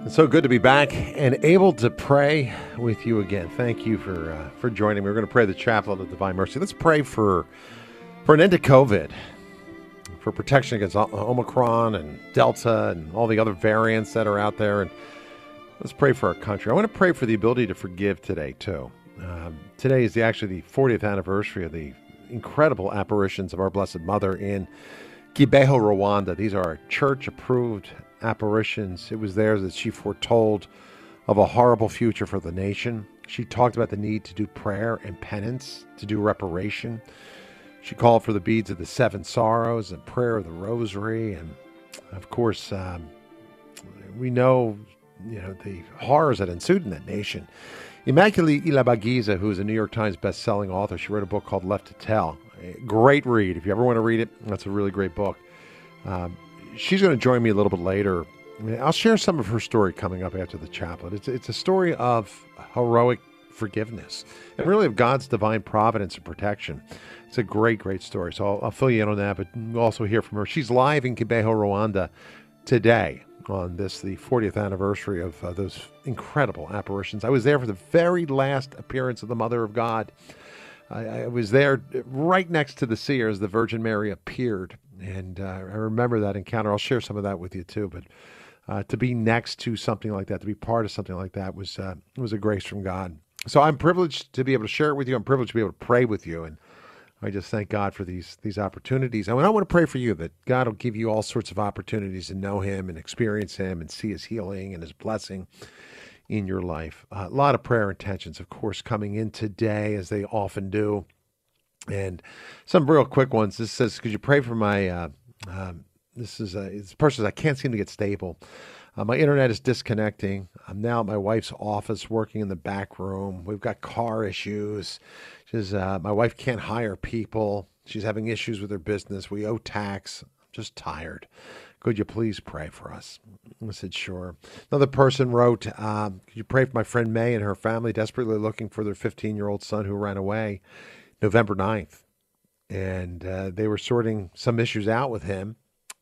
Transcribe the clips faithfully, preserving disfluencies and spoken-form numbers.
It's so good to be back and able to pray with you again. Thank you for uh, for joining me. We're going to pray the Chaplet of Divine Mercy. Let's pray for for an end to COVID, for protection against Omicron and Delta and all the other variants that are out there. And let's pray for our country. I want to pray for the ability to forgive today, too. Um, today is the, actually the fortieth anniversary of the incredible apparitions of our Blessed Mother in Kibeho, Rwanda. These are church-approved apparitions. It was there that she foretold of a horrible future for the nation. She talked about the need to do prayer and penance, to do reparation. She called for the beads of the seven sorrows and prayer of the rosary. And of course, um, we know, you know, the horrors that ensued in that nation. Immaculée Ilibagiza, who is a New York Times best-selling author, she wrote a book called Left to Tell. A great read. If you ever want to read it, that's a really great book. Um, she's going to join me a little bit later. I'll share some of her story coming up after the chaplet. It's, it's a story of heroic forgiveness and really of God's divine providence and protection. It's a great, great story. So I'll, I'll fill you in on that, but we'll also hear from her. She's live in Kibeho, Rwanda today on this, the fortieth anniversary of uh, those incredible apparitions. I was there for the very last appearance of the Mother of God. I, I was there right next to the seer as the Virgin Mary appeared. And uh, I remember that encounter. I'll share some of that with you too. But uh, to be next to something like that, to be part of something like that was uh, was a grace from God. So I'm privileged to be able to share it with you. I'm privileged to be able to pray with you. And I just thank God for these these opportunities. And I want to pray for you that God will give you all sorts of opportunities to know Him and experience Him and see His healing and His blessing in your life. Uh, a lot of prayer intentions, of course, coming in today, as they often do. And some real quick ones. This says, could you pray for my, uh, um, this is, uh, this person, I can't seem to get stable. Uh, my internet is disconnecting. I'm now at my wife's office working in the back room. We've got car issues. She says, uh, my wife can't hire people. She's having issues with her business. We owe tax. I'm just tired. Could you please pray for us? I said, sure. Another person wrote, um, could you pray for my friend May and her family, desperately looking for their fifteen-year-old son who ran away November ninth. And uh, they were sorting some issues out with him.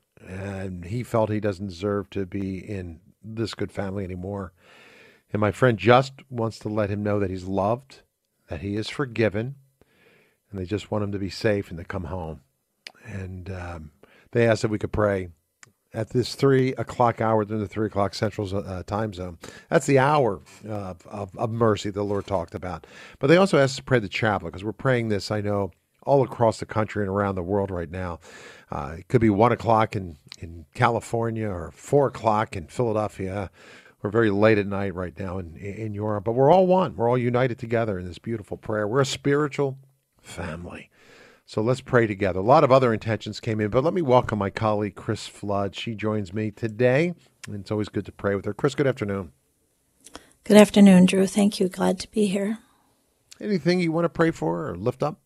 And he felt he doesn't deserve to be in this good family anymore. And my friend just wants to let him know that he's loved, that he is forgiven, and they just want him to be safe and to come home. And um, they asked if we could pray at this three o'clock hour during the three o'clock Central uh, time zone. That's the hour uh, of, of mercy the Lord talked about. But they also asked us to pray the chaplet, because we're praying this, I know, all across the country and around the world right now. Uh, it could be one o'clock in, in California or four o'clock in Philadelphia. We're very late at night right now in, in Europe, but we're all one. We're all united together in this beautiful prayer. We're a spiritual family. So let's pray together. A lot of other intentions came in, but let me welcome my colleague, Chris Flood. She joins me today, and it's always good to pray with her. Chris, good afternoon. Good afternoon, Drew. Thank you. Glad to be here. Anything you want to pray for or lift up?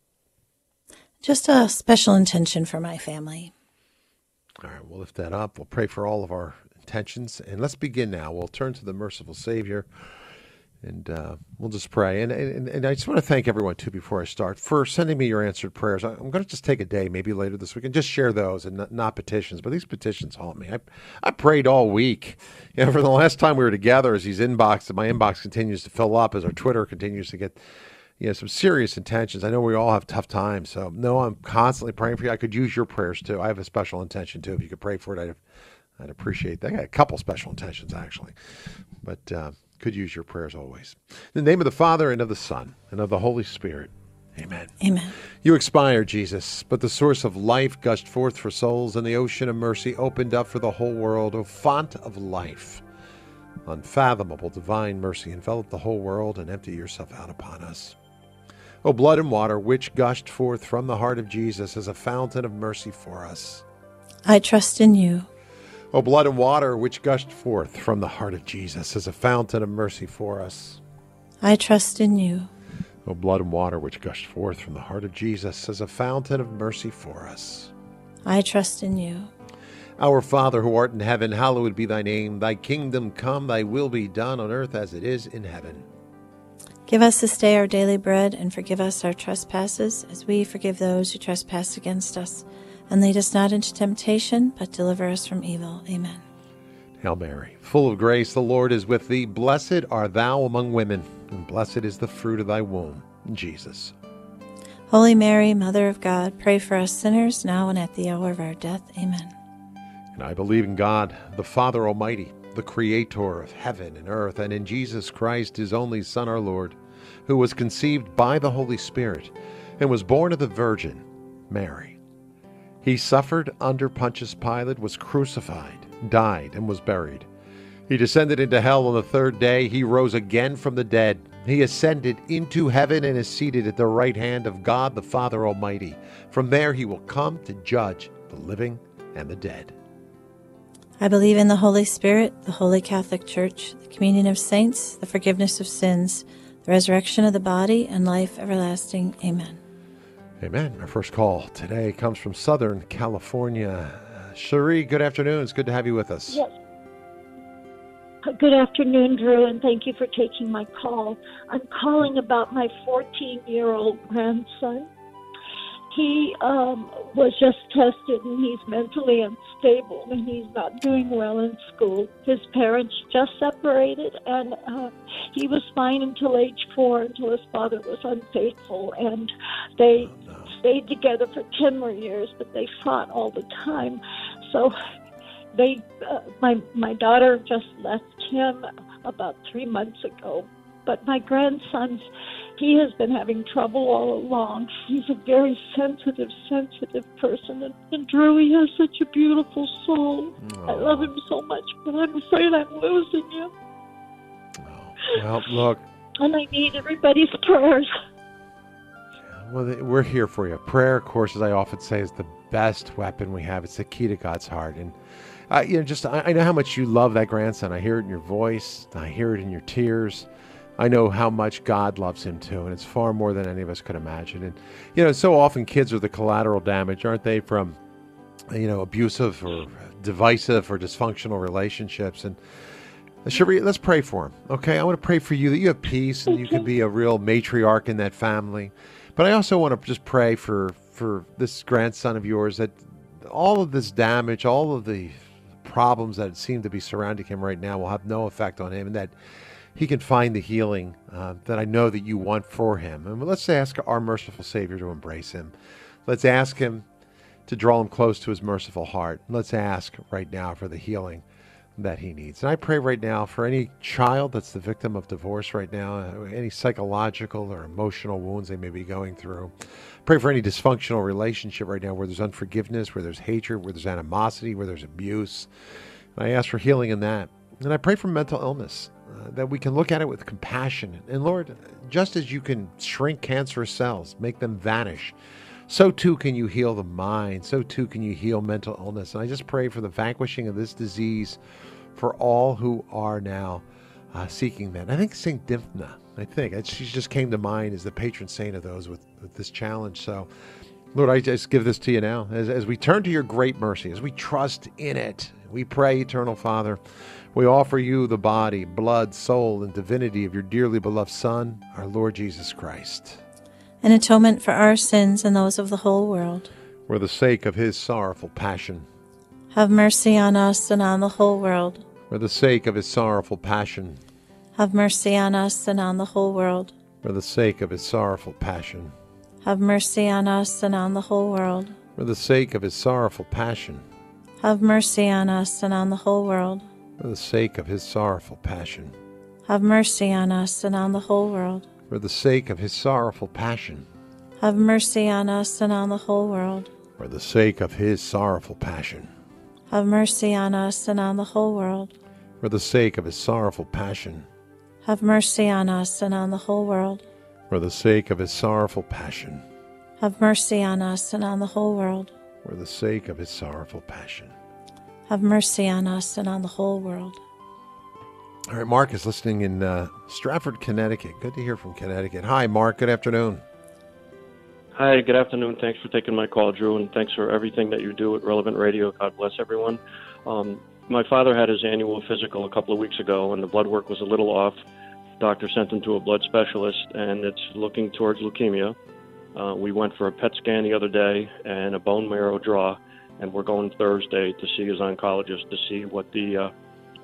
Just a special intention for my family. All right, we'll lift that up. We'll pray for all of our intentions, and let's begin now. We'll turn to the merciful Savior. And uh, we'll just pray. And, and and I just want to thank everyone, too, before I start, for sending me your answered prayers. I'm going to just take a day, maybe later this week, and just share those and not, not petitions. But these petitions haunt me. I, I prayed all week. You know, for the last time we were together, as these inbox, my inbox continues to fill up, as our Twitter continues to get, you know, some serious intentions. I know we all have tough times. So, no, I'm constantly praying for you. I could use your prayers, too. I have a special intention, too. If you could pray for it, I'd, I'd appreciate that. I got a couple special intentions, actually. But... Uh, could use your prayers always. In the name of the Father, and of the Son, and of the Holy Spirit. Amen. Amen. You expired, Jesus, but the source of life gushed forth for souls, and the ocean of mercy opened up for the whole world. O font of life, unfathomable divine mercy, envelop the whole world and empty yourself out upon us. O blood and water, which gushed forth from the heart of Jesus as a fountain of mercy for us. I trust in you. O blood and water, which gushed forth from the heart of Jesus as a fountain of mercy for us. I trust in you. O blood and water, which gushed forth from the heart of Jesus as a fountain of mercy for us. I trust in you. Our Father, who art in heaven, hallowed be thy name. Thy kingdom come, thy will be done on earth as it is in heaven. Give us this day our daily bread, and forgive us our trespasses, as we forgive those who trespass against us. And lead us not into temptation, but deliver us from evil. Amen. Hail Mary, full of grace, the Lord is with thee. Blessed art thou among women, and blessed is the fruit of thy womb, Jesus. Holy Mary, Mother of God, pray for us sinners, now and at the hour of our death. Amen. And I believe in God, the Father Almighty, the Creator of heaven and earth, and in Jesus Christ, his only Son, our Lord, who was conceived by the Holy Spirit and was born of the Virgin Mary. He suffered under Pontius Pilate, was crucified, died, and was buried. He descended into hell on the third day. He rose again from the dead. He ascended into heaven and is seated at the right hand of God, the Father Almighty. From there he will come to judge the living and the dead. I believe in the Holy Spirit, the Holy Catholic Church, the communion of saints, the forgiveness of sins, the resurrection of the body, and life everlasting. Amen. Amen. Our first call today comes from Southern California. Cherie, good afternoon. It's good to have you with us. Yes. Good afternoon, Drew, and thank you for taking my call. I'm calling about my fourteen-year-old grandson. He um, was just tested, and he's mentally unstable, and he's not doing well in school. His parents just separated, and uh, he was fine until age four, until his father was unfaithful, and they oh, no. stayed together for ten more years, but they fought all the time. So they, uh, my my daughter just left him about three months ago, but my grandson's, he has been having trouble all along. He's a very sensitive, sensitive person. And, and Drew, he has such a beautiful soul. Oh. I love him so much, but I'm afraid I'm losing him. Oh. Well, look. And I need everybody's prayers. Well, we're here for you. Prayer, of course, as I often say, is the best weapon we have. It's the key to God's heart. And, uh, you know, just I, I know how much you love that grandson. I hear it in your voice. I hear it in your tears. I know how much God loves him too, and it's far more than any of us could imagine. And, you know, so often kids are the collateral damage, aren't they, from, you know, abusive or divisive or dysfunctional relationships. And, Cherie, let's pray for him, okay? I want to pray for you that you have peace and you can be a real matriarch in that family. But I also want to just pray for, for this grandson of yours, that all of this damage, all of the problems that seem to be surrounding him right now will have no effect on him, and that he can find the healing uh, that I know that you want for him. And let's ask our merciful Savior to embrace him. Let's ask him to draw him close to his merciful heart. Let's ask right now for the healing that he needs. And I pray right now for any child that's the victim of divorce right now, any psychological or emotional wounds they may be going through. Pray for any dysfunctional relationship right now where there's unforgiveness, where there's hatred, where there's animosity, where there's abuse. And I ask for healing in that. And I pray for mental illness, uh, that we can look at it with compassion. And Lord, just as you can shrink cancerous cells, make them vanish, so too can you heal the mind. So too can you heal mental illness. And I just pray for the vanquishing of this disease for all who are now uh, seeking that. And I think Saint Dymphna, I think, she just came to mind as the patron saint of those with, with this challenge. So, Lord, I just give this to you now. As, as we turn to your great mercy, as we trust in it, we pray, Eternal Father, we offer you the body, blood, soul, and divinity of your dearly beloved Son, our Lord Jesus Christ, an atonement for our sins and those of the whole world. For the sake of his sorrowful passion, have mercy on us and on the whole world. For the sake of his sorrowful passion, have mercy on us and on the whole world. For the sake of his sorrowful passion, have mercy on us and on the whole world. For the sake of his sorrowful passion, have mercy on us and on the whole world. For the sake of his sorrowful passion, have mercy on us and on the whole world. For the sake of his sorrowful passion, have mercy on us and on the whole world. For the sake of his sorrowful passion, have mercy on us and on the whole world. For the sake of his sorrowful passion, have mercy on us and on the whole world. For the sake of his sorrowful passion, have mercy on us and on the whole world. For the sake of his sorrowful passion, have mercy on us and on the whole world. All right, Mark is listening in uh, Stratford, Connecticut. Good to hear from Connecticut. Hi, Mark. Good afternoon. Hi, good afternoon. Thanks for taking my call, Drew, and thanks for everything that you do at Relevant Radio. God bless everyone. Um, my father had his annual physical a couple of weeks ago, and the blood work was a little off. Doctor sent him to a blood specialist, and it's looking towards leukemia. Uh, we went for a P E T scan the other day and a bone marrow draw, and we're going Thursday to see his oncologist to see what the uh,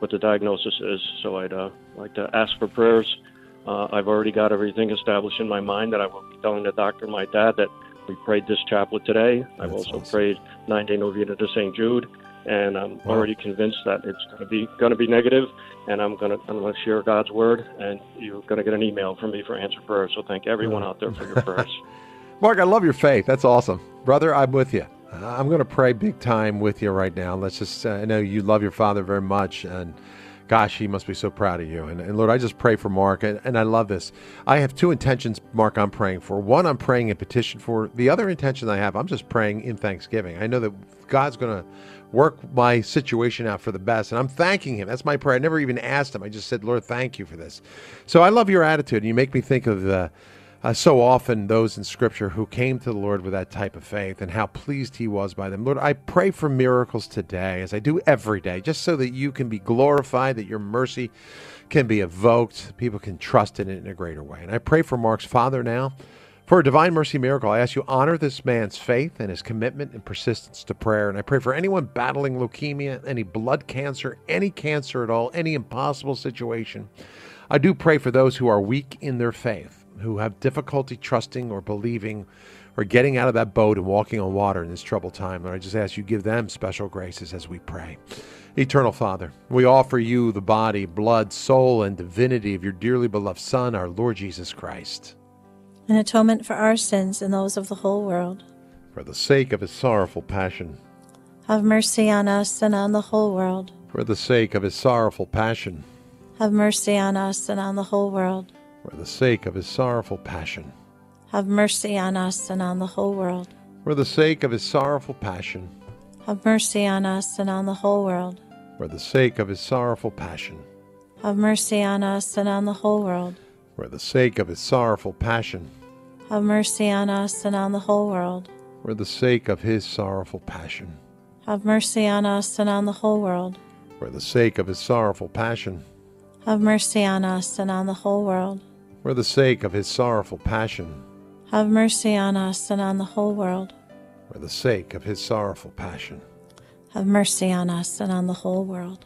what the diagnosis is. So I'd uh, like to ask for prayers. Uh, I've already got everything established in my mind that I will be telling the doctor and my dad that we prayed this chaplet today. I've That's also awesome. prayed nine-day novena to Saint Jude, and I'm Wow. already convinced that it's going to be going to be negative, and I'm going to I'm going to share God's word, and you're going to get an email from me for answer prayers. So thank everyone out there for your prayers. Mark, I love your faith. That's awesome. Brother, I'm with you. Uh, I'm going to pray big time with you right now. Let's just, uh, I know you love your father very much, and gosh, he must be so proud of you. And, and Lord, I just pray for Mark, and, and I love this. I have two intentions, Mark, I'm praying for. One, I'm praying in petition for. The other intention I have, I'm just praying in thanksgiving. I know that God's going to work my situation out for the best, and I'm thanking him. That's my prayer. I never even asked him. I just said, Lord, thank you for this. So I love your attitude, and you make me think of the Uh, so often those in Scripture who came to the Lord with that type of faith and how pleased he was by them. Lord, I pray for miracles today, as I do every day, just so that you can be glorified, that your mercy can be evoked, people can trust in it in a greater way. And I pray for Mark's father now. For a divine mercy miracle, I ask you honor this man's faith and his commitment and persistence to prayer. And I pray for anyone battling leukemia, any blood cancer, any cancer at all, any impossible situation. I do pray for those who are weak in their faith, who have difficulty trusting or believing or getting out of that boat and walking on water in this troubled time. Lord, I just ask you give them special graces as we pray. Eternal Father, we offer you the body, blood, soul, and divinity of your dearly beloved Son, our Lord Jesus Christ. An atonement for our sins and those of the whole world. For the sake of his sorrowful passion. Have mercy on us and on the whole world. For the sake of his sorrowful passion. Have mercy on us and on the whole world. For the sake of his sorrowful passion. Have mercy on us and on the whole world. For the sake of his sorrowful passion. Have mercy on us and on the whole world. For the sake of his sorrowful passion. Have mercy on us and on the whole world. For the sake of his sorrowful passion. Have mercy on us and on the whole world. For the sake of his sorrowful passion. Have mercy on us and on the whole world. For the sake of his sorrowful passion. Have mercy on us and on the whole world. For the sake of his sorrowful passion. Have mercy on us and on the whole world. For the sake of his sorrowful passion. Have mercy on us and on the whole world.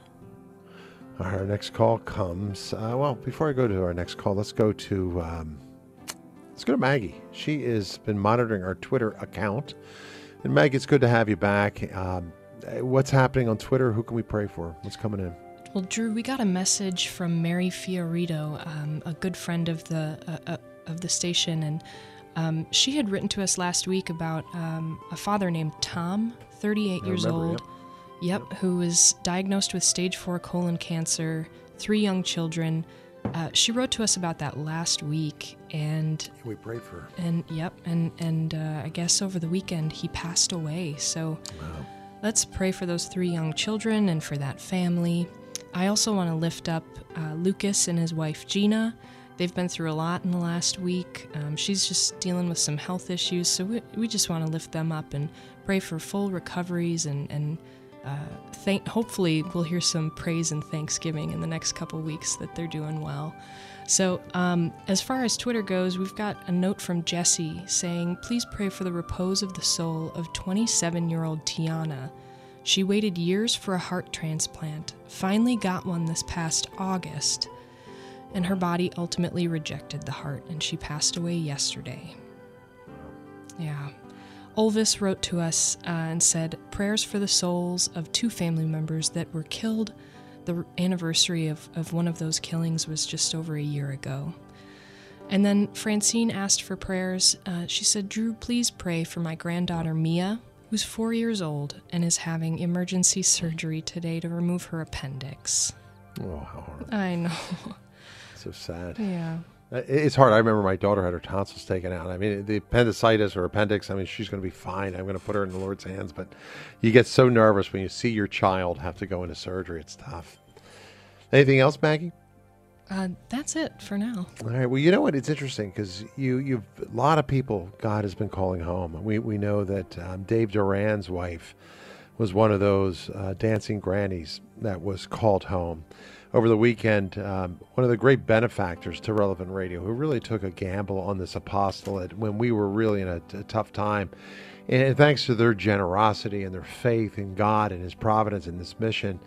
Our next call comes. Uh, well, before I go to our next call, let's go to um, let's go to Maggie. She has been monitoring our Twitter account. And Maggie, it's good to have you back. Um, what's happening on Twitter? Who can we pray for? What's coming in? Well, Drew, we got a message from Mary Fiorito, um, a good friend of the uh, uh, of the station, and um, she had written to us last week about um, a father named Tom, thirty-eight I years remember, old, yep, who was diagnosed with stage four colon cancer, three young children. Uh, she wrote to us about that last week, and We prayed for her. and yep, and and uh, I guess over the weekend he passed away. So Wow. let's pray for those three young children and for that family. I also want to lift up uh, Lucas and his wife, Gina. They've been through a lot in the last week. Um, she's just dealing with some health issues, so we, we just want to lift them up and pray for full recoveries, and, and uh, thank, hopefully we'll hear some praise and thanksgiving in the next couple weeks that they're doing well. So um, as far as Twitter goes, we've got a note from Jesse saying, please pray for the repose of the soul of twenty-seven-year-old Tiana. She waited years for a heart transplant, finally got one this past August, and her body ultimately rejected the heart, and she passed away yesterday. Yeah. Olvis wrote to us uh, and said, prayers for the souls of two family members that were killed. The anniversary of, of one of those killings was just over a year ago. And then Francine asked for prayers. Uh, she said, Drew, please pray for my granddaughter Mia, who's four years old and is having emergency surgery today to remove her appendix. Oh, how hard. I know. So sad. Yeah. Uh, It's hard. I remember my daughter had her tonsils taken out. I mean, the appendicitis or appendix, I mean, she's going to be fine. I'm going to put her in the Lord's hands. But you get so nervous when you see your child have to go into surgery. It's tough. Anything else, Maggie? Uh, that's it for now. All right. Well, you know what? It's interesting because you, you've a lot of people God has been calling home. We we know that um, Dave Duran's wife was one of those uh, dancing grannies that was called home. Over the weekend, um, one of the great benefactors to Relevant Radio, who really took a gamble on this apostolate when we were really in a, a tough time. And thanks to their generosity and their faith in God and His providence and this mission,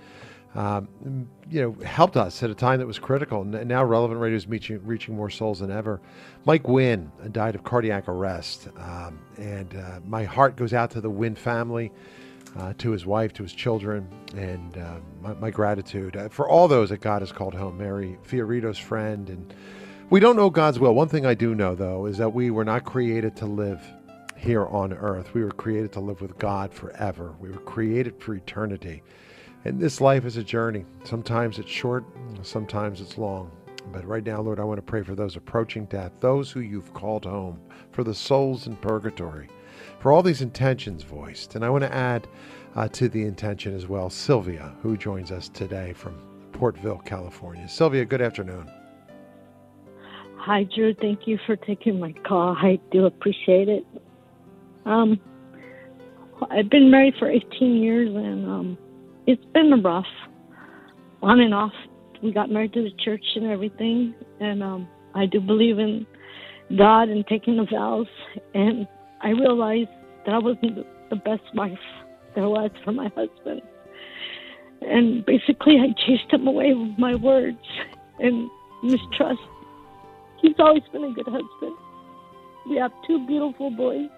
um, you know, helped us at a time that was critical. And now Relevant Radio is reaching, reaching more souls than ever. Mike Wynn died of cardiac arrest. Um, and uh, my heart goes out to the Wynn family, uh, to his wife, to his children, and uh, my, my gratitude uh, for all those that God has called home. Mary Fiorito's friend. And we don't know God's will. One thing I do know, though, is that we were not created to live here on earth. We were created to live with God forever. We were created for eternity. And this life is a journey. Sometimes it's short, sometimes it's long. But right now, Lord, I want to pray for those approaching death, those who you've called home, for the souls in purgatory, for all these intentions voiced. And I want to add uh, to the intention as well, Sylvia, who joins us today from Portville, California. Sylvia, good afternoon. Hi, Drew. Thank you for taking my call. I do appreciate it. Um, I've been married for eighteen years, and um, it's been rough, on and off. We got married to the church and everything, and um, I do believe in God and taking the vows, and I realized that I wasn't the best wife there was for my husband. And basically, I chased him away with my words and mistrust. He's always been a good husband. We have two beautiful boys.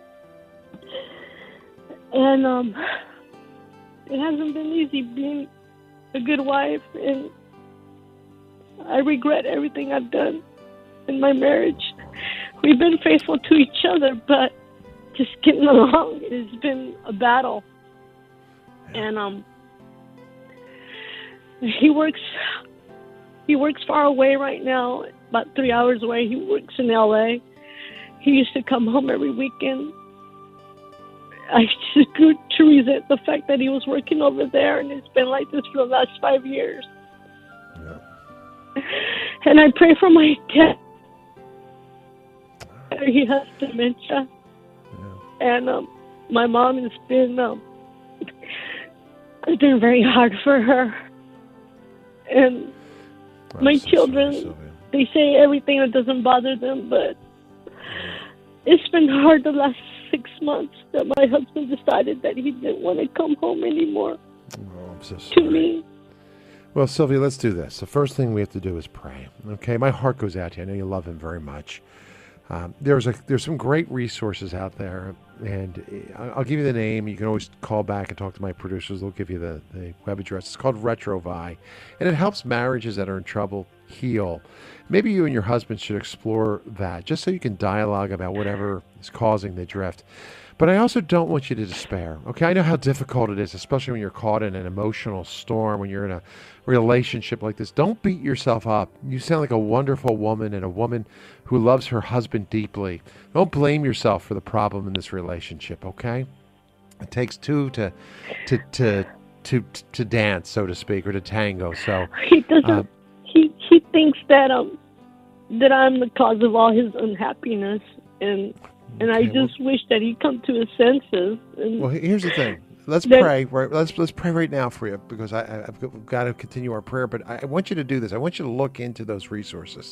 And um, it hasn't been easy being a good wife, and I regret everything I've done in my marriage. We've been faithful to each other, but just getting along has been a battle. And um, he works. He works far away right now, about three hours away. He works in L A. He used to come home every weekend. I just grew to resent the fact that he was working over there, and it's been like this for the last five years. Yeah. And I pray for my dad. He has dementia. Yeah. And um, my mom has been, um, it's been very hard for her. And I'm my so children, sorry, they say everything that doesn't bother them, but it's been hard the last six months that my husband decided that he didn't want to come home anymore. Oh, I'm so sorry. To me. Well, Sylvia, let's do this. The first thing we have to do is pray. Okay, my heart goes out to you. I know you love him very much. Um, there's a there's some great resources out there, and I'll give you the name. You can always call back and talk to my producers. They'll give you the, the web address. It's called Retrovi, and it helps marriages that are in trouble heal. Maybe you and your husband should explore that, just so you can dialogue about whatever is causing the drift. But I also don't want you to despair, okay? I know how difficult it is, especially when you're caught in an emotional storm, when you're in a relationship like this. Don't beat yourself up. You sound like a wonderful woman, and a woman who loves her husband deeply. Don't blame yourself for the problem in this relationship, okay? It takes two to to to to to dance, so to speak, or to tango. So he doesn't. Uh, he he thinks that um that I'm the cause of all his unhappiness, and. And okay, I just well, wish that he'd come to his senses. And well, here's the thing. Let's that, pray. Right? Let's let's pray right now for you, because I, I've got to continue our prayer. But I want you to do this. I want you to look into those resources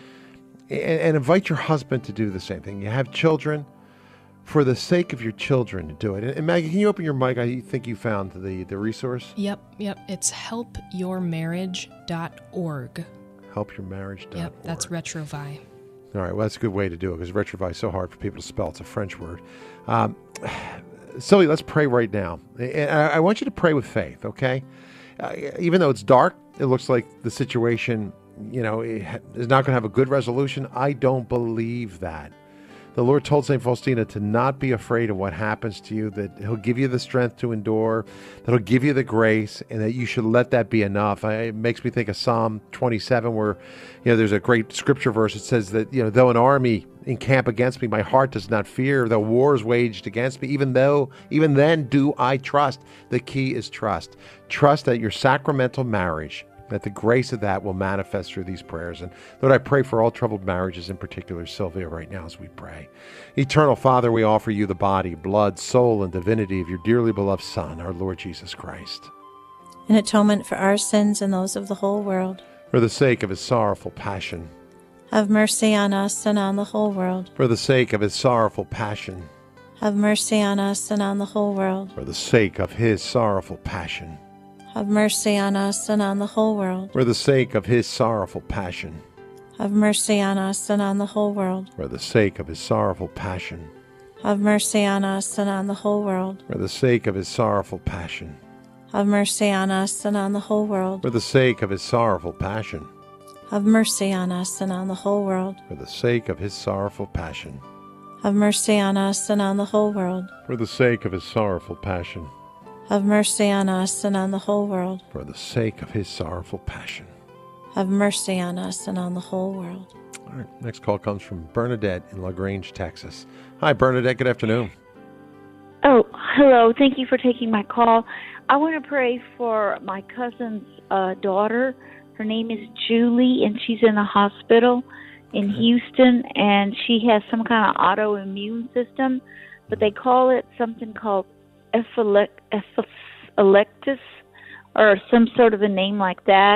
and, and invite your husband to do the same thing. You have children. For the sake of your children, to do it. And Maggie, can you open your mic? I think you found the, the resource. Yep, yep. It's help your marriage dot org. help your marriage dot org. Yep, that's Retrovi. All right, well, that's a good way to do it, because Retrovi is so hard for people to spell. It's a French word. Um, Sylvia, let's pray right now. And I, I want you to pray with faith, okay? Uh, even though it's dark, it looks like the situation, you know, is not going to have a good resolution. I don't believe that. The Lord told Saint Faustina to not be afraid of what happens to you, that he'll give you the strength to endure, that he'll give you the grace, and that you should let that be enough. I, it makes me think of Psalm twenty-seven, where, you know, there's a great scripture verse that says that, you know, though an army encamp against me, my heart does not fear. Though war is waged against me, even though, even then do I trust. The key is trust. Trust that your sacramental marriage, that the grace of that will manifest through these prayers. And Lord, I pray for all troubled marriages, in particular Sylvia, right now as we pray. Eternal Father, we offer you the body, blood, soul, and divinity of your dearly beloved Son, our Lord Jesus Christ. In atonement for our sins and those of the whole world. For the sake of his sorrowful passion. Have mercy on us and on the whole world. For the sake of his sorrowful passion. Have mercy on us and on the whole world. For the sake of his sorrowful passion. Have mercy on us and on the whole world. For the sake of his sorrowful passion. Have mercy on us and on the whole world. For the sake of his sorrowful passion. Have mercy on us and on the whole world. For the sake of his sorrowful passion. Have mercy on us and on the whole world. For the sake of his sorrowful passion. Have mercy on us and on the whole world. For the sake of his sorrowful passion. Have mercy on us and on the whole world. For the sake of his sorrowful passion. Have mercy on us and on the whole world. For the sake of his sorrowful passion. Have mercy on us and on the whole world. All right, next call comes from Bernadette in LaGrange, Texas. Hi, Bernadette. Good afternoon. Oh, hello. Thank you for taking my call. I want to pray for my cousin's uh, daughter. Her name is Julie, and she's in the hospital in Okay. Houston, and she has some kind of autoimmune system, but they call it something called ephile- epileptus or some sort of a name like that.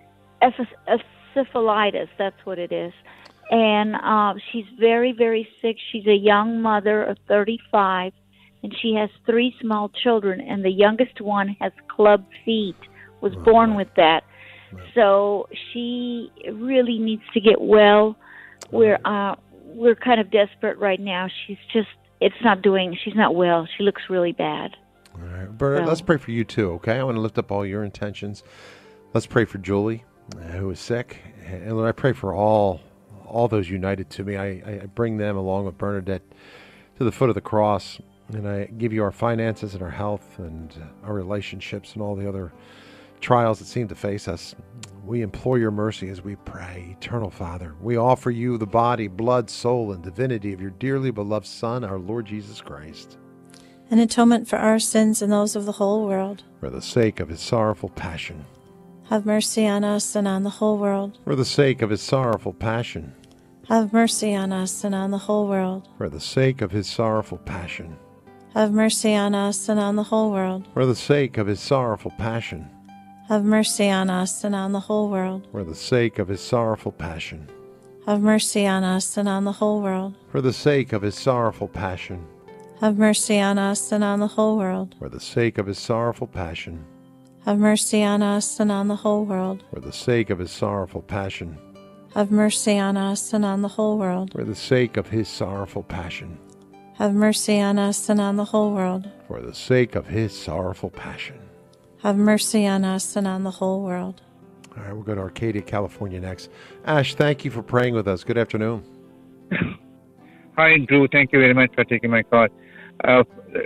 Eph- Encephalitis, that's what it is. And uh, she's very, very sick. She's a young mother of thirty-five, and she has three small children, and the youngest one has club feet, was Oh, born wow. with that. Wow. So she really needs to get well. We're uh, we're kind of desperate right now. She's just, it's not doing, she's not well. She looks really bad. All right, Bernadette, So- let's pray for you too, okay? I want to lift up all your intentions. Let's pray for Julie, uh, who is sick. And Lord, I pray for all all those united to me. I, I bring them along with Bernadette to the foot of the cross, and I give you our finances and our health and uh, our relationships and all the other trials that seem to face us. We implore your mercy as we pray. Eternal Father, we offer you the body, blood, soul, and divinity of your dearly beloved Son, our Lord Jesus Christ, An atonement for our sins and those of the whole world. for the sake of his sorrowful passion. Have mercy on us and on the whole world. For the sake of his sorrowful passion. Have mercy on us and on the whole world. For the sake of his sorrowful passion. Have mercy on us and on the whole world. For the sake of his sorrowful passion. Have mercy on us and on the whole world. For the sake of his sorrowful passion. Have mercy on us and on the whole world. For the sake of his sorrowful passion. Have mercy on us and on the whole world. For the sake of his sorrowful passion. Have mercy on us and on the whole world. For the sake of his sorrowful passion. Have mercy on us and on the whole world. For the sake of his sorrowful passion. Have mercy on us and on the whole world. For the sake of his sorrowful passion. Have mercy on us and on the whole world. All right, we'll go to Arcadia, California next. Ash, thank you for praying with us. Good afternoon. Hi, Drew. Thank you very much for taking my call. Uh,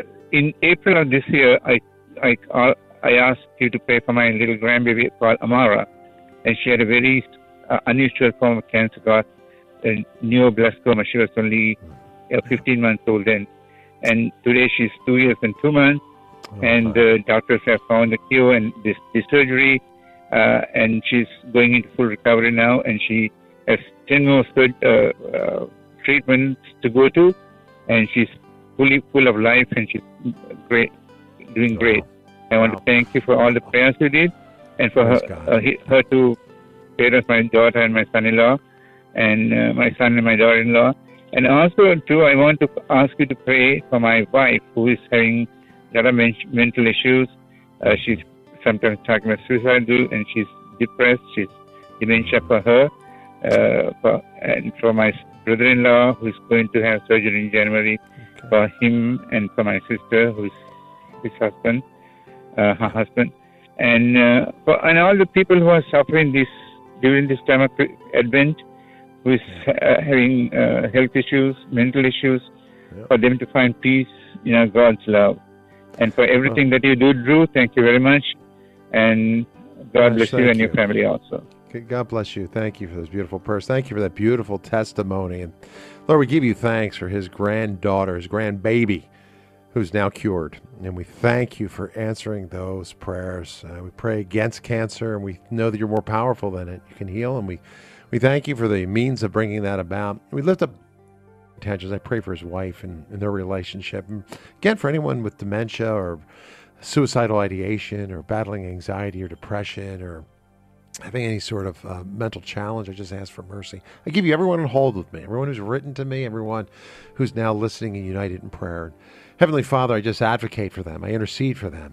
in April of this year, I, I, uh, I asked you to pray for my little grandbaby called Amara, and she had a very uh, unusual form of cancer called uh, neuroblastoma. She was only uh, fifteen months old then, and today she's two years and two months, Oh, and uh, doctors have found the cure and this, this surgery, uh, and she's going into full recovery now, and she has ten more sur- uh, uh, treatments to go to, and she's fully full of life, and she's great, doing great. I want Wow. to thank you for all the prayers you did, and for Praise her, God. uh, he, her two parents, my daughter and my son-in-law, and uh, my son and my daughter-in-law. And also, too, I want to ask you to pray for my wife, who is having a lot of men- mental issues. Uh, she's sometimes talking about suicidal, and she's depressed. She's dementia for her, uh, for, and for my brother-in-law, who is going to have surgery in January, Okay. for him, and for my sister, who is his husband, uh, her husband, and uh, for and all the people who are suffering this during this time of Advent, who is uh, having uh, health issues, mental issues, Yep. for them to find peace in our God's love. And for everything that you do, Drew, thank you very much. And God Yes, bless you thank and your you. family also. Okay, God bless you. Thank you for those beautiful prayers. Thank you for that beautiful testimony. And Lord, we give you thanks for his granddaughter, his grandbaby, who's now cured. And we thank you for answering those prayers. Uh, we pray against cancer, and we know that you're more powerful than it. You can heal, and we, we thank you for the means of bringing that about. We lift up intentions. I pray for his wife and, and their relationship. And again, for anyone with dementia or suicidal ideation or battling anxiety or depression or having any sort of uh, mental challenge, I just ask for mercy. I give you everyone on hold with me, everyone who's written to me, everyone who's now listening and united in prayer. Heavenly Father, I just advocate for them. I intercede for them.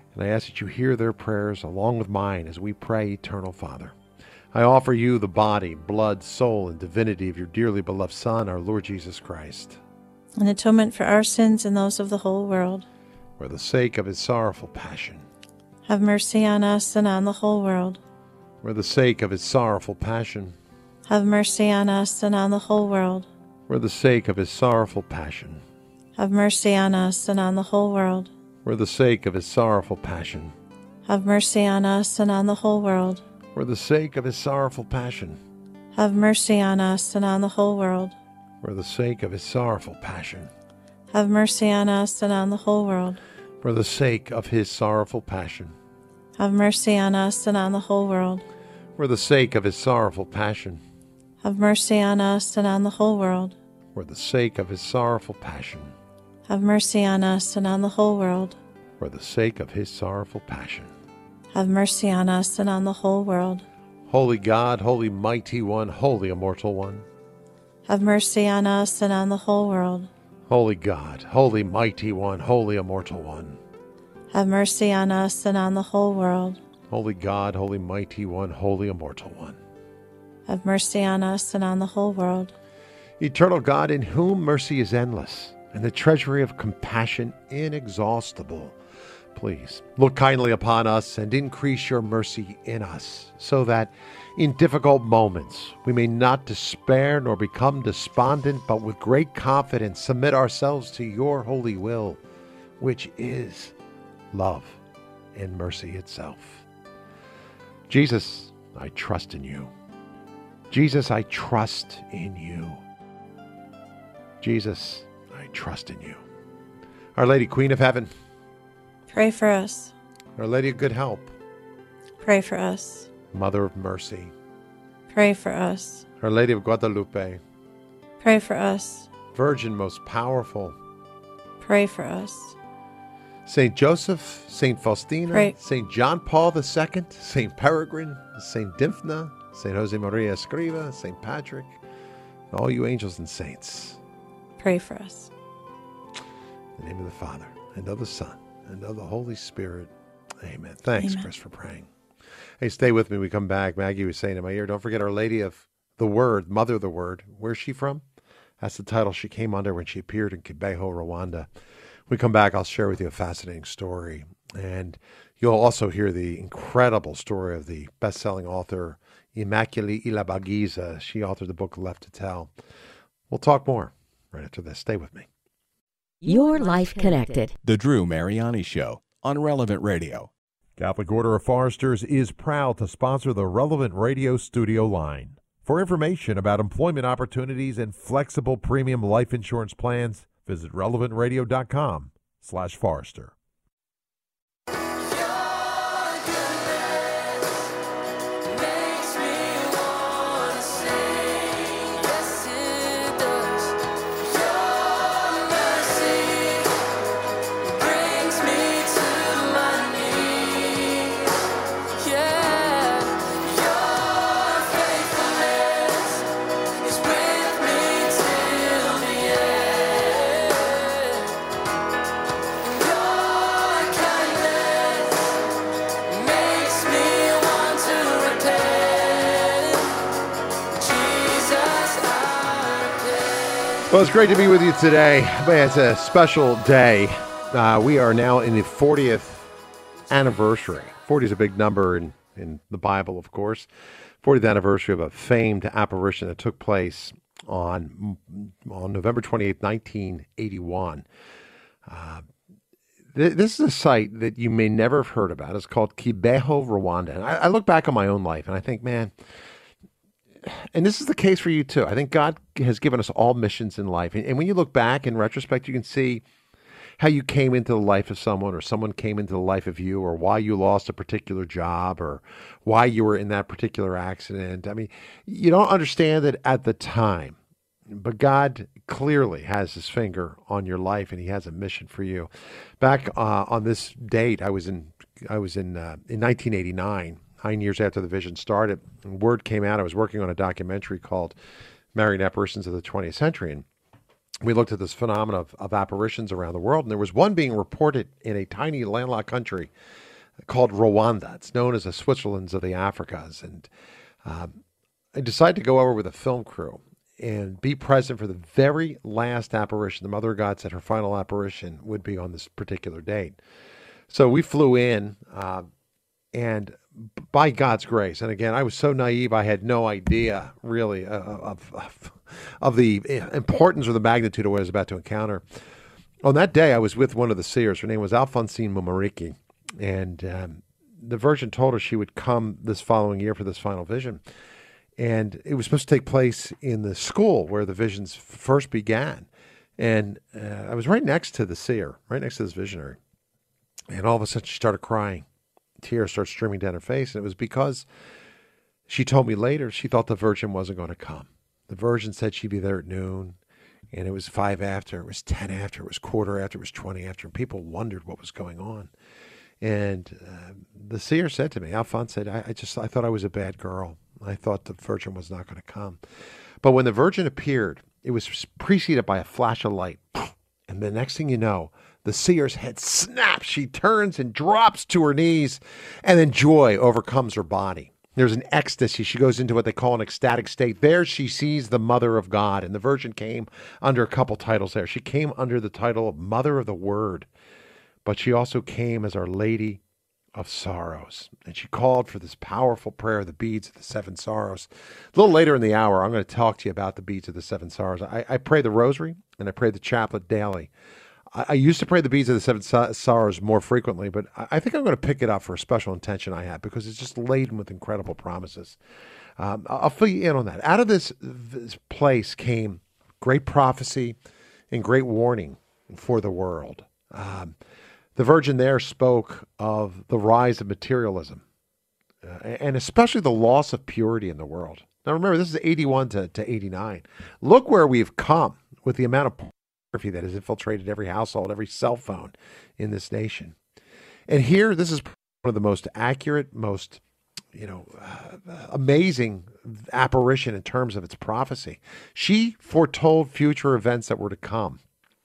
And I ask that you hear their prayers along with mine as we pray, Eternal Father. I offer you the body, blood, soul, and divinity of your dearly beloved Son, our Lord Jesus Christ, an atonement for our sins and those of the whole world. for the sake of his sorrowful passion, Have mercy on us and on the whole world. for the sake of his sorrowful passion, Have mercy on us and on the whole world. for the sake of his sorrowful passion, Have mercy on us and on the whole world. for the sake of his sorrowful passion, Have mercy on us and on the whole world. for the sake of his sorrowful passion, Have mercy on us and on the whole world. for the sake of his sorrowful passion, Have mercy on us and on the whole world. for the sake of his sorrowful passion, Have mercy on us and on the whole world. for the sake of his sorrowful passion, Have mercy on us and on the whole world. for the sake of his sorrowful passion, Have mercy on us and on the whole world. for the sake of his sorrowful passion. Have mercy on us and on the whole world. Holy God, holy mighty one, holy immortal one, Have mercy on us and on the whole world. holy God, holy mighty one, holy immortal one, Have mercy on us and on the whole world. holy God, holy mighty one, holy immortal one. Have mercy on us and on the whole world. Eternal God, in whom mercy is endless and the treasury of compassion inexhaustible, please look kindly upon us and increase your mercy in us, so that in difficult moments we may not despair nor become despondent, but with great confidence submit ourselves to your holy will, which is love and mercy itself. Jesus, I trust in you. Jesus, I trust in you. Jesus, I trust in you. Our Lady, Queen of Heaven, Pray for us. Our Lady of Good Help, Pray for us. Mother of Mercy, Pray for us. Our Lady of Guadalupe, Pray for us. Virgin most powerful, Pray for us. Saint Joseph, Saint Faustina, Pray. Saint John Paul the Second, Saint Peregrine, Saint Dymphna, Saint Jose Maria Escriva, Saint Patrick, and all you angels and saints. Pray for us. In the name of the Father, and of the Son, and of the Holy Spirit. Amen. Thanks, Amen. Chris, for praying. Hey, stay with me. We come back. Maggie was saying in my ear, don't forget Our Lady of the Word, Mother of the Word. Where's she from? That's the title she came under when she appeared in Kibeho, Rwanda. When we come back, I'll share with you a fascinating story. And you'll also hear the incredible story of the best-selling author, Immaculée Ilibagiza. She authored the book Left to Tell. We'll talk more right after this. Stay with me. Your Life Connected. The Drew Mariani Show on Relevant Radio. Catholic Order of Foresters is proud to sponsor the Relevant Radio studio line. For information about employment opportunities and flexible premium life insurance plans, visit relevant radio dot com slash Forester. Well, it's great to be with you today. Man, it's a special day. Uh, we are now in the fortieth anniversary. forty is a big number in, in the Bible, of course. fortieth anniversary of a famed apparition that took place on, on November twenty-eighth, nineteen eighty-one. Uh, th- this is a site that you may never have heard about. It's called Kibeho, Rwanda. And I, I look back on my own life and I think, man, and this is the case for you too. I think God has given us all missions in life. And, and when you look back in retrospect, you can see how you came into the life of someone, or someone came into the life of you, or why you lost a particular job, or why you were in that particular accident. I mean, you don't understand it at the time, but God clearly has his finger on your life, and he has a mission for you. Back uh, on this date, I was in I was in uh, in nineteen eighty-nine. Nine years after the vision started, word came out. I was working on a documentary called Marionette Persons of the twentieth Century. And we looked at this phenomenon of, of apparitions around the world, and there was one being reported in a tiny landlocked country called Rwanda. It's known as the Switzerland's of the Africas. And um, I decided to go over with a film crew and be present for the very last apparition. The Mother of God said her final apparition would be on this particular date. So we flew in, uh, and by God's grace, and again, I was so naive, I had no idea, really, uh, of, of, of the importance or the magnitude of what I was about to encounter. On that day, I was with one of the seers. Her name was Alphonsine Mumariki, and um, the Virgin told her she would come this following year for this final vision. And it was supposed to take place in the school where the visions first began. And uh, I was right next to the seer, right next to this visionary. And all of a sudden she started crying. Tears started streaming down her face. And it was because she told me later she thought the Virgin wasn't going to come. The Virgin said she'd be there at noon. And it was five after, it was ten after, it was quarter after, it was twenty after. And people wondered what was going on. And uh, the seer said to me, Alphonse said, I, I just, I thought I was a bad girl. I thought the Virgin was not going to come. But when the Virgin appeared, it was preceded by a flash of light. And the next thing you know, the seer's head snaps. She turns and drops to her knees, and then joy overcomes her body. There's an ecstasy. She goes into what they call an ecstatic state. There she sees the Mother of God, and the Virgin came under a couple titles there. She came under the title of Mother of the Word, but she also came as Our Lady of Sorrows. And she called for this powerful prayer, the beads of the seven sorrows. A little later in the hour, I'm going to talk to you about the beads of the seven sorrows. I, I pray the rosary and I pray the chaplet daily. I, I used to pray the beads of the seven so- sorrows more frequently, but I, I think I'm going to pick it up for a special intention I have because it's just laden with incredible promises. Um, I'll fill you in on that. Out of this, this place came great prophecy and great warning for the world. Um, The Virgin there spoke of the rise of materialism, uh, and especially the loss of purity in the world. Now remember, this is eighty-one to, to eighty-nine. Look where we've come with the amount of pornography that has infiltrated every household, every cell phone in this nation. And here, this is one of the most accurate, most you know, uh, amazing apparition in terms of its prophecy. She foretold future events that were to come.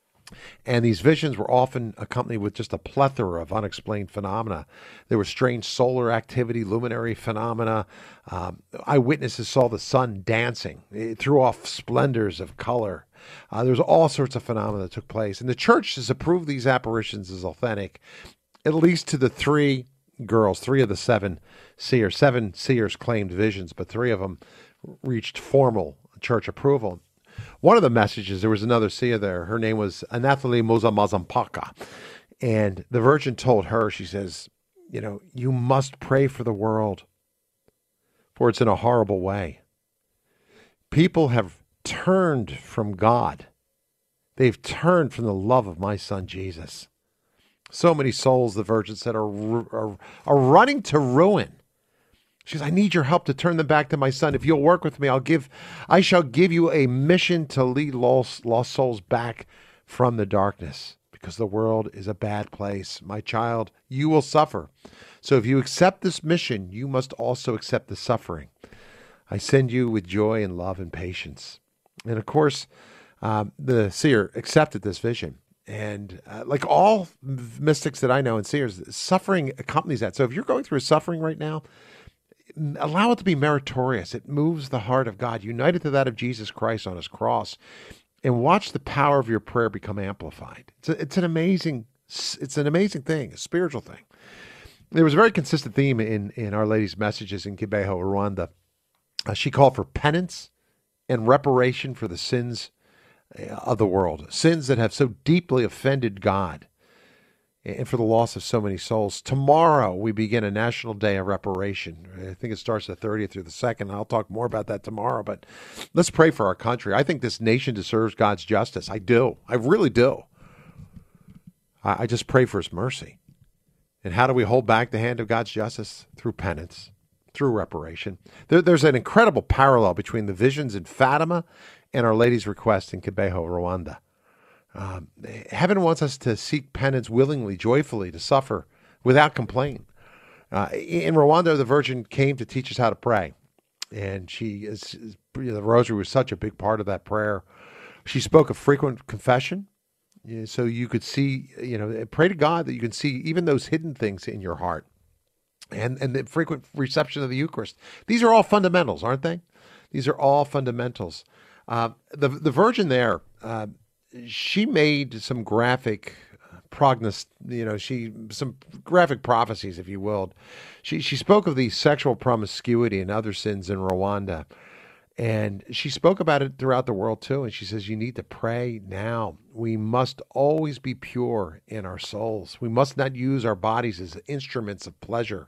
And these visions were often accompanied with just a plethora of unexplained phenomena. There was strange solar activity, luminary phenomena. Um, eyewitnesses saw the sun dancing. It threw off splendors of color. Uh, there was all sorts of phenomena that took place. And the church has approved these apparitions as authentic, at least to the three girls, three of the seven seers. Seven seers claimed visions, but three of them reached formal church approval. One of the messages, there was another seer there. Her name was Anathalie Moza Mazampaka. And the Virgin told her, she says, you know, you must pray for the world, for it's in a horrible way. People have turned from God. They've turned from the love of my son, Jesus. So many souls, the Virgin said, are, are, are running to ruin. She says, I need your help to turn them back to my son. If you'll work with me, I'll give, I shall give you a mission to lead lost, lost souls back from the darkness, because the world is a bad place. My child, you will suffer. So if you accept this mission, you must also accept the suffering. I send you with joy and love and patience. And of course, um, the seer accepted this vision. And uh, like all mystics that I know and seers, suffering accompanies that. So if you're going through a suffering right now, allow it to be meritorious. It moves the heart of God, united to that of Jesus Christ on his cross, and watch the power of your prayer become amplified. It's, a, it's an amazing, it's an amazing thing, a spiritual thing. There was a very consistent theme in, in Our Lady's messages in Kibeho, Rwanda. Uh, she called for penance and reparation for the sins of the world, sins that have so deeply offended God, and for the loss of so many souls. Tomorrow, we begin a national day of reparation. I think it starts the thirtieth through the second. I'll talk more about that tomorrow, but let's pray for our country. I think this nation deserves God's justice. I do. I really do. I, I just pray for his mercy. And how do we hold back the hand of God's justice? Through penance, through reparation. There, there's an incredible parallel between the visions in Fatima and Our Lady's request in Kibeho, Rwanda. Um, heaven wants us to seek penance willingly, joyfully, to suffer without complaint. Uh, in Rwanda, the Virgin came to teach us how to pray. And she is, the rosary was such a big part of that prayer. She spoke of frequent confession, you know, so you could see, you know, pray to God that you can see even those hidden things in your heart, and and the frequent reception of the Eucharist. These are all fundamentals, aren't they? These are all fundamentals. Uh, the the Virgin there, uh, she made some graphic prognost, you know, she some graphic prophecies, if you will. She she spoke of the sexual promiscuity and other sins in Rwanda, and she spoke about it throughout the world too. And she says, you need to pray now. We must always be pure in our souls. We must not use our bodies as instruments of pleasure.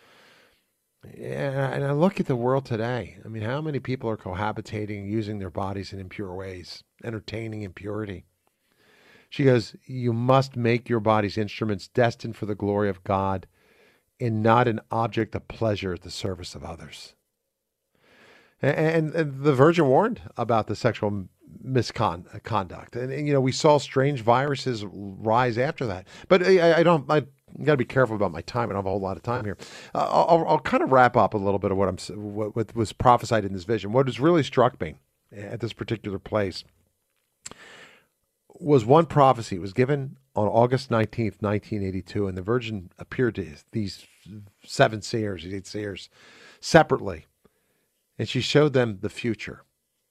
Yeah, and I look at the world today. I mean, how many people are cohabitating, using their bodies in impure ways, entertaining impurity? She goes, you must make your bodies instruments destined for the glory of God and not an object of pleasure at the service of others. And, and the Virgin warned about the sexual misconduct. And, and, you know, we saw strange viruses rise after that. But I, I don't, I got to be careful about my time. I don't have a whole lot of time here. Uh, I'll, I'll kind of wrap up a little bit of what, I'm, what, what was prophesied in this vision. What has really struck me at this particular place was one prophecy. It was given on August nineteenth, nineteen eighty-two, and the Virgin appeared to these seven seers, these eight seers, separately, and she showed them the future.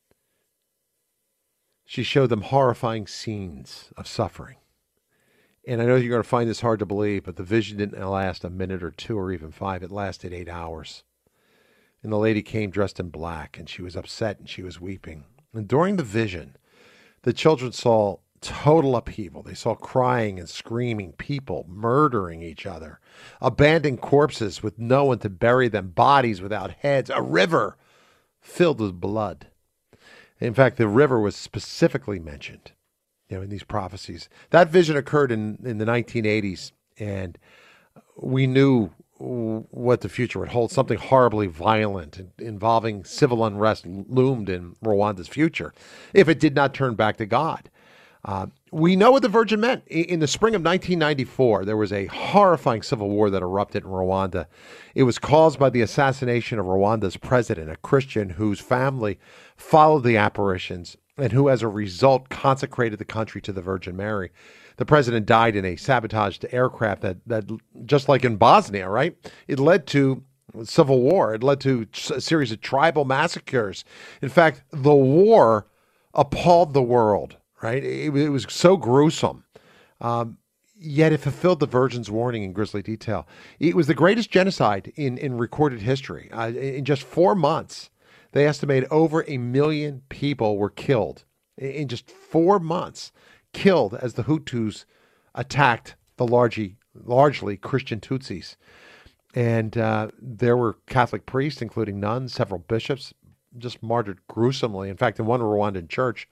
She showed them horrifying scenes of suffering. And I know you're going to find this hard to believe, but the vision didn't last a minute or two or even five. It lasted eight hours. And the lady came dressed in black, and she was upset, and she was weeping. And during the vision, the children saw total upheaval. They saw crying and screaming, people murdering each other, abandoned corpses with no one to bury them, bodies without heads, a river filled with blood. In fact, the river was specifically mentioned, you know, in these prophecies. That vision occurred in, in the nineteen eighties, and we knew what the future would hold. Something horribly violent involving civil unrest loomed in Rwanda's future if it did not turn back to God. Uh, we know what the Virgin meant. In the spring of nineteen ninety-four, there was a horrifying civil war that erupted in Rwanda. It was caused by the assassination of Rwanda's president, a Christian whose family followed the apparitions and who, as a result, consecrated the country to the Virgin Mary. The president died in a sabotaged aircraft that, that just like in Bosnia, right? It led to civil war. It led to a series of tribal massacres. In fact, the war appalled the world. Right? It, it was so gruesome. Um, yet it fulfilled the Virgin's warning in grisly detail. It was the greatest genocide in, in recorded history. Uh, in just four months, they estimate over a million people were killed. In just four months, killed as the Hutus attacked the largely, largely Christian Tutsis. And uh, there were Catholic priests, including nuns, several bishops, just martyred gruesomely. In fact, in one Rwandan church,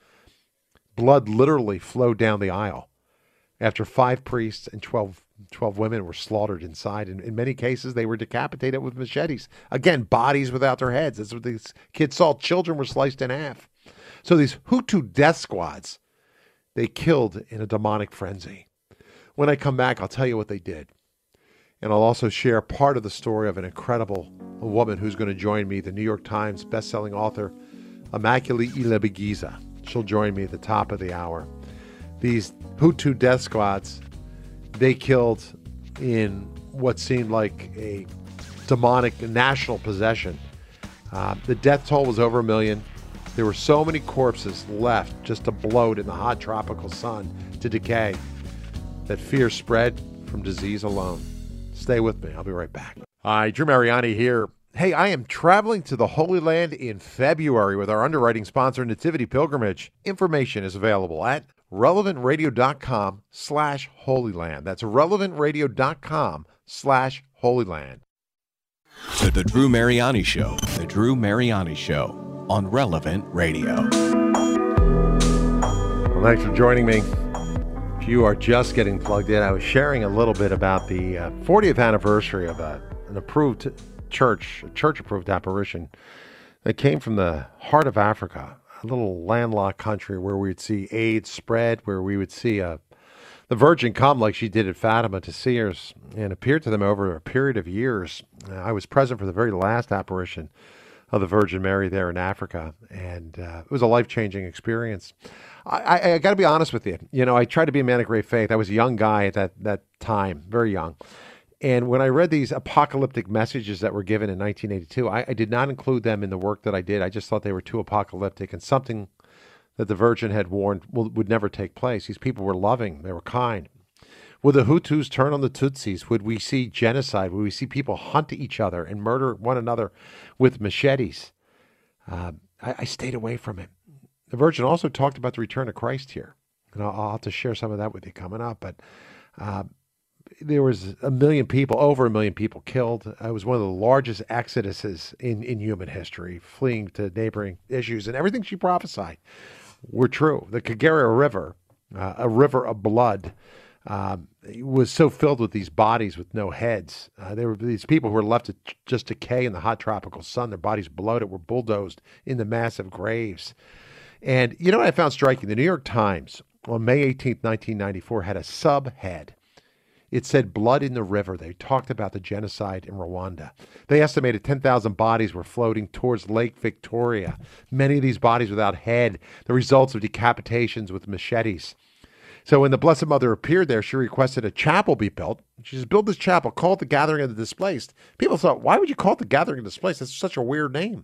blood literally flowed down the aisle after five priests and twelve, twelve women were slaughtered inside. And in many cases, they were decapitated with machetes. Again, bodies without their heads. That's what these kids saw. Children were sliced in half. So these Hutu death squads, they killed in a demonic frenzy. When I come back, I'll tell you what they did. And I'll also share part of the story of an incredible woman who's going to join me, the New York Times bestselling author, Immaculée Ilibagiza. She'll join me at the top of the hour. These Hutu death squads, they killed in what seemed like a demonic national possession. Uh, the death toll was over a million. There were so many corpses left just to bloat in the hot tropical sun to decay that fear spread from disease alone. Stay with me. I'll be right back. Hi, Drew Mariani here. Hey, I am traveling to the Holy Land in February with our underwriting sponsor, Nativity Pilgrimage. Information is available at relevantradio.com slash Holy Land. That's relevantradio.com slash Holy Land. To the Drew Mariani Show. The Drew Mariani Show on Relevant Radio. Well, thanks for joining me. If you are just getting plugged in, I was sharing a little bit about the uh, fortieth anniversary of a, an approved church, a church-approved apparition that came from the heart of Africa, a little landlocked country where we'd see AIDS spread, where we would see a, the Virgin come like she did at Fatima to seers and appear to them over a period of years. I was present for the very last apparition of the Virgin Mary there in Africa, and uh, it was a life-changing experience. I, I, I got to be honest with you. You know, I tried to be a man of great faith. I was a young guy at that, that time, very young. And when I read these apocalyptic messages that were given in nineteen eighty-two, I, I did not include them in the work that I did. I just thought they were too apocalyptic and something that the Virgin had warned will, would never take place. These people were loving. They were kind. Would the Hutus turn on the Tutsis? Would we see genocide? Would we see people hunt each other and murder one another with machetes? Uh, I, I stayed away from it. The Virgin also talked about the return of Christ here. And I'll, I'll have to share some of that with you coming up. But uh, there was a million people, over a million people killed. It was one of the largest exoduses in, in human history, fleeing to neighboring issues. And everything she prophesied were true. The Kagera River, uh, a river of blood, Um, was so filled with these bodies with no heads. Uh, there were these people who were left to just decay in the hot tropical sun. Their bodies bloated, were bulldozed into massive graves. And you know what I found striking? The New York Times on May eighteenth, nineteen ninety-four had a subhead. It said blood in the river. They talked about the genocide in Rwanda. They estimated ten thousand bodies were floating towards Lake Victoria. Many of these bodies without head, the results of decapitations with machetes. So when the Blessed Mother appeared there, she requested a chapel be built. She says, build this chapel, call it the Gathering of the Displaced. People thought, why would you call it the Gathering of the Displaced? That's such a weird name.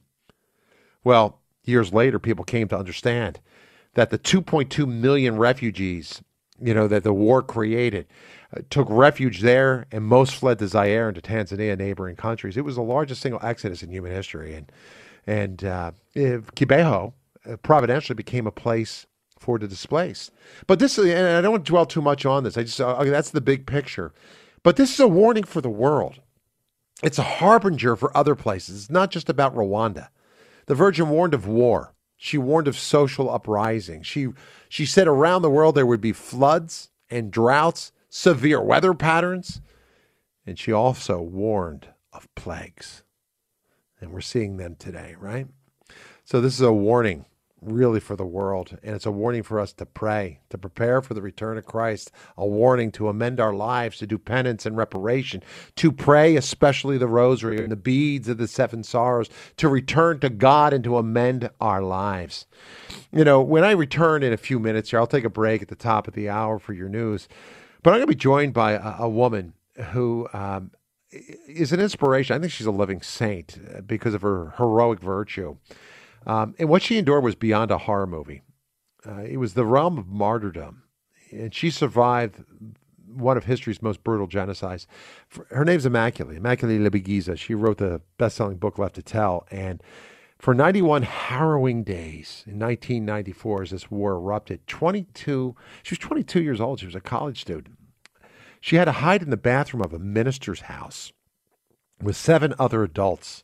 Well, years later, people came to understand that the two point two million refugees, you know, that the war created, uh, took refuge there, and most fled to Zaire and to Tanzania and neighboring countries. It was the largest single exodus in human history. And, and uh, Kibeho uh, providentially became a place for the displaced. But this, and I don't want to dwell too much on this. I just, uh, that's the big picture. But this is a warning for the world. It's a harbinger for other places. It's not just about Rwanda. The Virgin warned of war. She warned of social uprising. She, she said around the world there would be floods and droughts, severe weather patterns. And she also warned of plagues. And we're seeing them today, right? So this is a warning really for the world, and it's a warning for us to pray, to prepare for the return of Christ, a warning to amend our lives, to do penance and reparation, to pray especially the rosary and the beads of the seven sorrows, to return to God and to amend our lives. You know, when I return in a few minutes here, I'll take a break at the top of the hour for your news, but I'm going to be joined by a, a woman who um, is an inspiration. I think she's a living saint because of her heroic virtue. Um, and what she endured was beyond a horror movie. Uh, it was the realm of martyrdom. And she survived one of history's most brutal genocides. Her name's Immaculée, Immaculée Lebigiza. She wrote the best-selling book Left to Tell. And for ninety-one harrowing days in nineteen ninety-four, as this war erupted, twenty-two, she was twenty-two years old. She was a college student. She had to hide in the bathroom of a minister's house with seven other adults.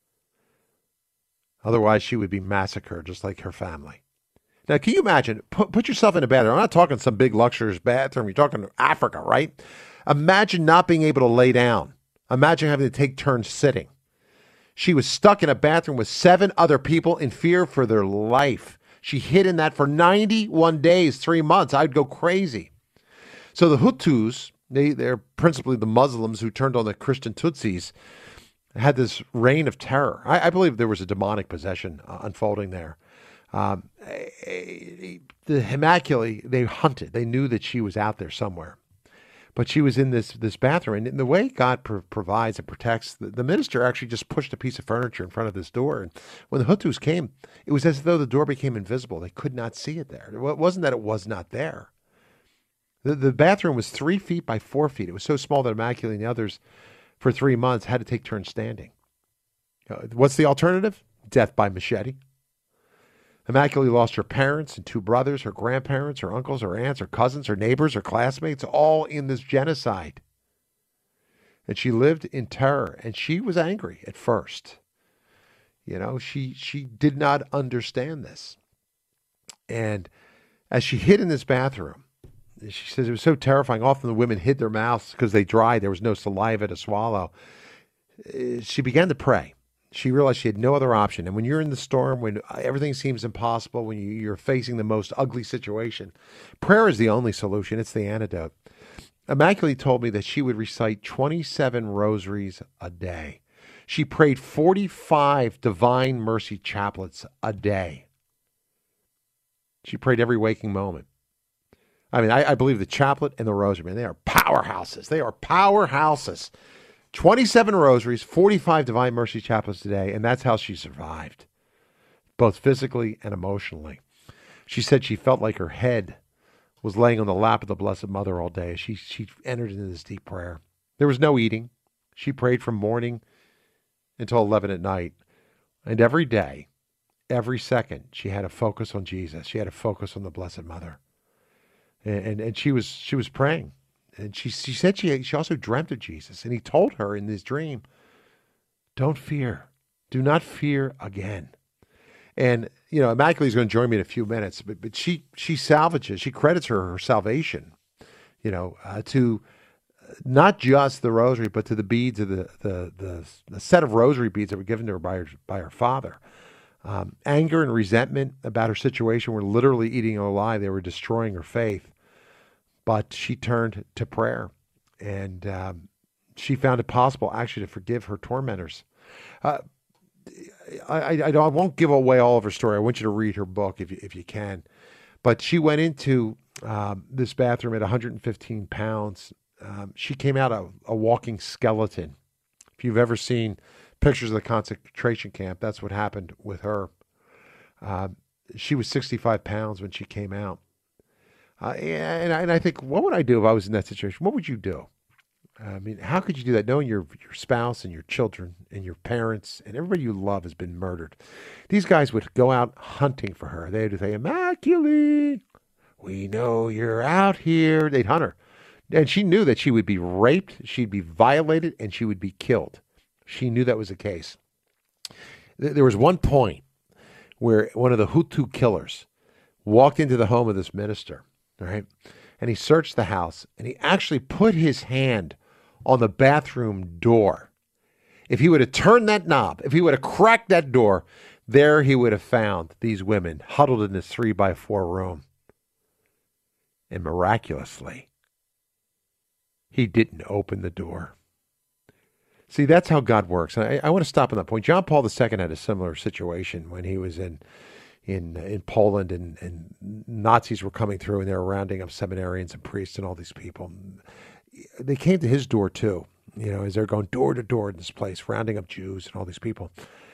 Otherwise, she would be massacred, just like her family. Now, can you imagine? Put, put yourself in a bathroom. I'm not talking some big luxurious bathroom. You're talking Africa, right? Imagine not being able to lay down. Imagine having to take turns sitting. She was stuck in a bathroom with seven other people in fear for their life. She hid in that for ninety-one days, three months. I'd go crazy. So the Hutus, they, they're principally the Muslims who turned on the Christian Tutsis, had this reign of terror. I, I believe there was a demonic possession uh, unfolding there. Um, the Immaculée, they hunted. They knew that she was out there somewhere. But she was in this this bathroom. And the way God pro- provides and protects, the, the minister actually just pushed a piece of furniture in front of this door. And when the Hutus came, it was as though the door became invisible. They could not see it there. It wasn't that it was not there. The, the bathroom was three feet by four feet. It was so small that Immaculée and the others for three months had to take turns standing. Uh, what's the alternative? Death by machete. Immaculée lost her parents and two brothers, her grandparents, her uncles, her aunts, her cousins, her neighbors, her classmates, all in this genocide. And she lived in terror, and she was angry at first. You know, she she did not understand this. And as she hid in this bathroom, she says it was so terrifying. Often the women hid their mouths because they dried. There was no saliva to swallow. She began to pray. She realized she had no other option. And when you're in the storm, when everything seems impossible, when you're facing the most ugly situation, prayer is the only solution. It's the antidote. Immaculée told me that she would recite twenty-seven rosaries a day. She prayed forty-five Divine Mercy chaplets a day. She prayed every waking moment. I mean, I, I believe the chaplet and the rosary, man, they are powerhouses. They are powerhouses. twenty-seven rosaries, forty-five Divine Mercy chaplets a day, and that's how she survived, both physically and emotionally. She said she felt like her head was laying on the lap of the Blessed Mother all day. She, she entered into this deep prayer. There was no eating. She prayed from morning until eleven at night. And every day, every second, she had a focus on Jesus. She had a focus on the Blessed Mother. And, and, and she was she was praying. And she she said she, she also dreamt of Jesus. And he told her in this dream, don't fear. Do not fear again. And, you know, Immaculate is going to join me in a few minutes, but, but she, she salvages, she credits her her salvation, you know, uh, to not just the rosary, but to the beads of the, the, the, the set of rosary beads that were given to her by her, by her father. Um, anger and resentment about her situation were literally eating her alive. They were destroying her faith. But she turned to prayer, and um, she found it possible actually to forgive her tormentors. Uh, I, I, I, don't, I won't give away all of her story. I want you to read her book if you, if you can. But she went into um, this bathroom at one hundred fifteen pounds. Um, she came out a, a walking skeleton. If you've ever seen pictures of the concentration camp, that's what happened with her. Uh, she was sixty-five pounds when she came out. Uh, and, I, and I think, what would I do if I was in that situation? What would you do? I mean, how could you do that knowing your your spouse and your children and your parents and everybody you love has been murdered? These guys would go out hunting for her. They would say, Immaculate, we know you're out here. They'd hunt her. And she knew that she would be raped, she'd be violated, and she would be killed. She knew that was the case. There was one point where one of the Hutu killers walked into the home of this minister, right? And he searched the house, and he actually put his hand on the bathroom door. If he would have turned that knob, if he would have cracked that door, there he would have found these women huddled in this three by four room. And miraculously, he didn't open the door. See, that's how God works. And I, I want to stop on that point. John Paul the Second had a similar situation when he was in in in Poland, and, and Nazis were coming through, and they were rounding up seminarians and priests and all these people. They came to his door too, you know, as they're going door to door in this place, rounding up Jews and all these people.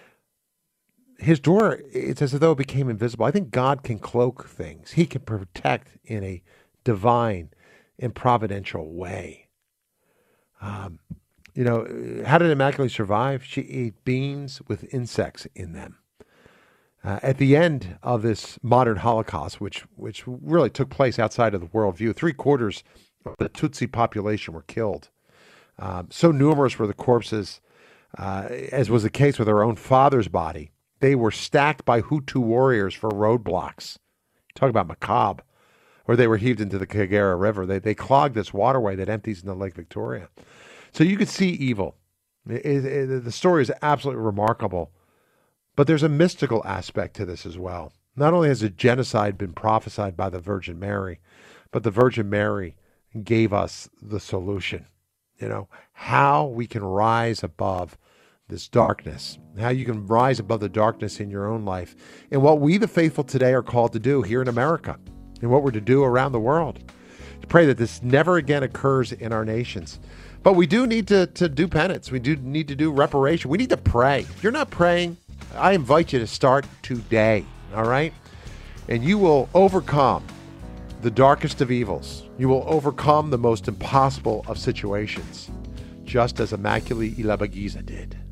His door, it's as though it became invisible. I think God can cloak things. He can protect in a divine and providential way. Um, you know, how did Immaculate survive? She ate beans with insects in them. Uh, at the end of this modern Holocaust, which which really took place outside of the worldview, three quarters of the Tutsi population were killed. Um, so numerous were the corpses, uh, as was the case with her own father's body. They were stacked by Hutu warriors for roadblocks. Talk about macabre. Or they were heaved into the Kagera River. They they clogged this waterway that empties into Lake Victoria. So you could see evil. It, it, the story is absolutely remarkable. But there's a mystical aspect to this as well. Not only has a genocide been prophesied by the Virgin Mary, but the Virgin Mary gave us the solution. You know, how we can rise above this darkness, how you can rise above the darkness in your own life, and what we, the faithful today, are called to do here in America, and what we're to do around the world. To pray that this never again occurs in our nations. But we do need to, to do penance. We do need to do reparation. We need to pray. If you're not praying, I invite you to start today, all right? And you will overcome the darkest of evils. You will overcome the most impossible of situations, just as Immaculate Ilibagiza did.